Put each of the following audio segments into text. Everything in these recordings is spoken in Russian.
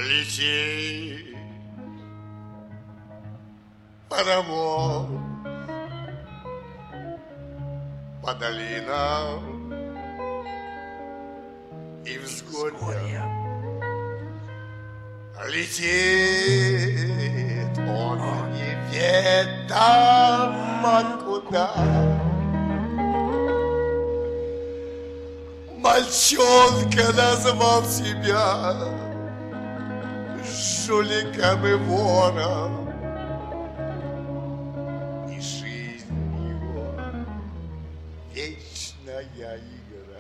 Лети, паровоз, по долинам и взгорьям. Летит он неведомо куда. Мальчонка назвал себя жуликом и вором, и жизнь его вечная игра.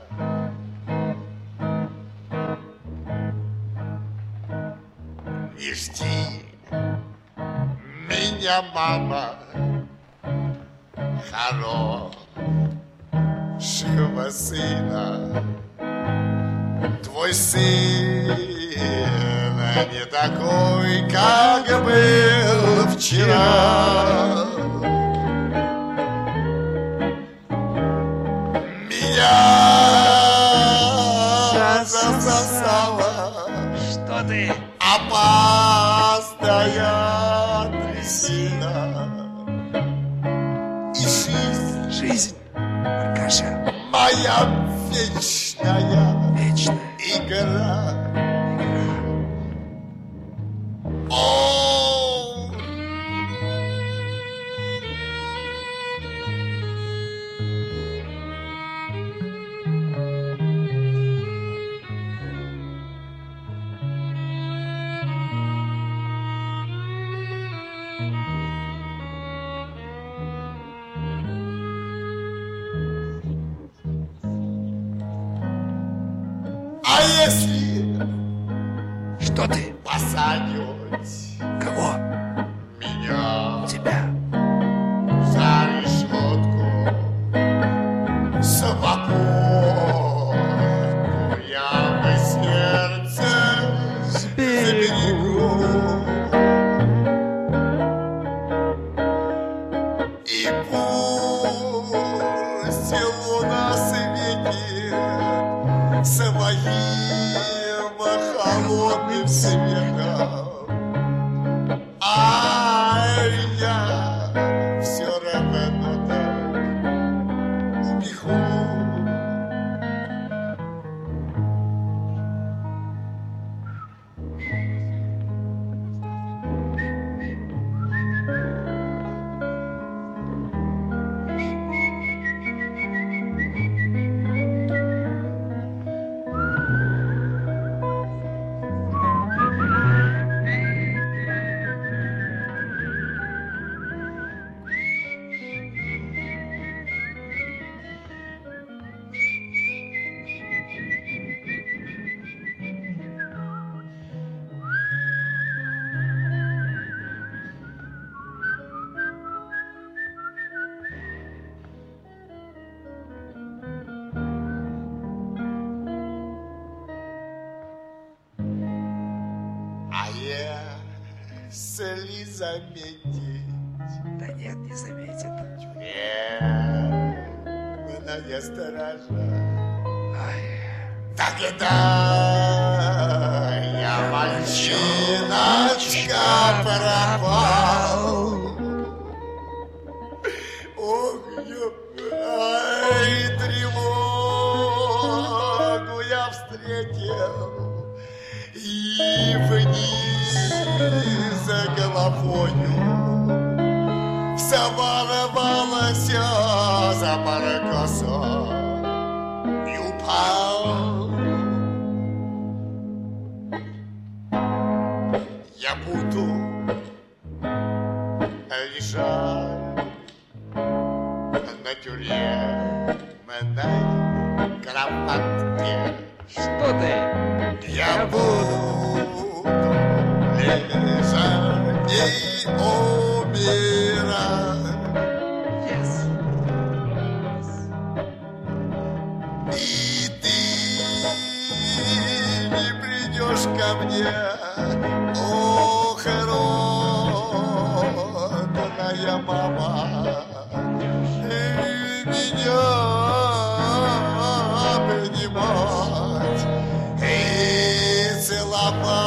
Не жди меня, мама, хорошего сына. Твой сын не такой, как был вчера. Меня засосало. Что ты? Опасная трясина. И Жизнь, Аркаша. моя вечная игра. О! А если Что ты? посадить Кого? меня Тебя. за решетку свободную, я бы сердце заберегу. И пусть луна светит своим холодным светом, а я все равно так убегу. А если заметить Да нет, не заметит. тюремная стража, Ай, тогда я мальчиночка пропал. Ох, ай, тревогу я встретил, и вниз за головою вся ворвалась за баркасом и упал. Я буду лежать на тюремной кроватке. что ты? Я буду лежать и умирать. Yes. И ты не придешь ко мне, ох, родная мама, меня обнимать и целовать.